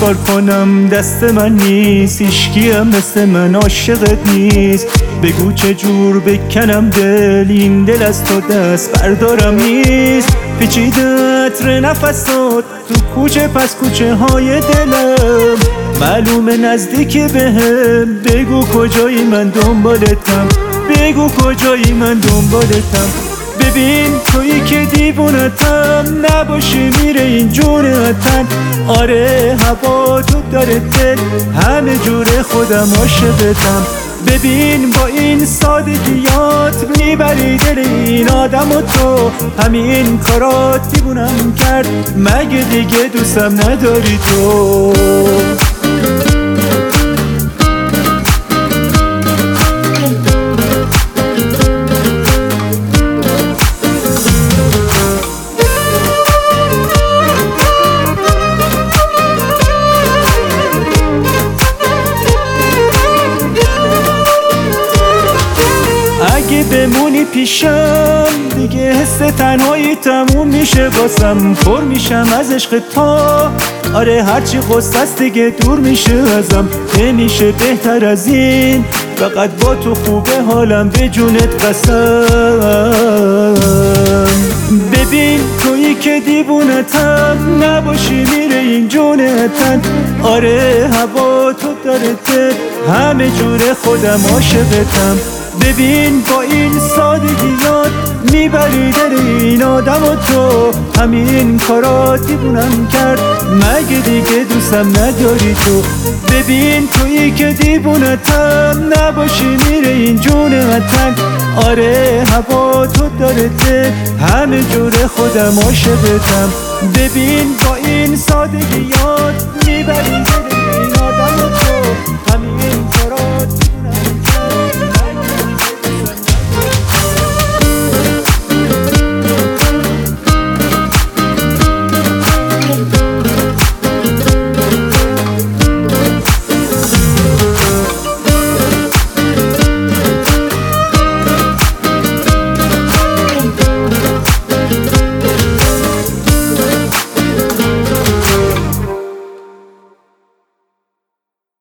چیکار کنم دست من نیست، هیچکی هم مثل من عاشقت نیست. بگو چه جور بکنم دل، این دل از تو دست بردارم نیست. پیچیده عطر نفسات تو کوچه پس کوچه های دلم، معلومه نزدیکی بهم. بگو کجایی من دنبالتم، بگو کجایی من دنبالتم. ببین تویی که دیوونتم، نباشی میره این جونتن. آره هوا تو داره دل، همه جوره خودم عاشقتم. ببین با این سادگیات میبری دل این آدم و تو، همین کارات دیوونم کرد، مگه دیگه دوستم نداری تو؟ اگه بمونی پیشم دیگه حس تنهایی تموم میشه واسم، پر میشم از عشق تا. آره هرچی غصه است دیگه دور میشه ازم، نمیشه بهتر از این. فقط با تو خوبه حالم، به جونت قسم. ببین تویی که دیوونتم، نباشی میره این جونتن. آره هوا تو داره دل، همه جوره خودم عاشقتم. ببین با این سادگیات میبری دل این آدم و تو، همین کارات دیوونم کرد، مگه دیگه دوستم نداری تو؟ ببین تویی که دیوونتم، نباشی میره این جونتن. آره هوا تو داره دل، همه جوره خودم عاشقتم. ببین با این سادگیات میبری دل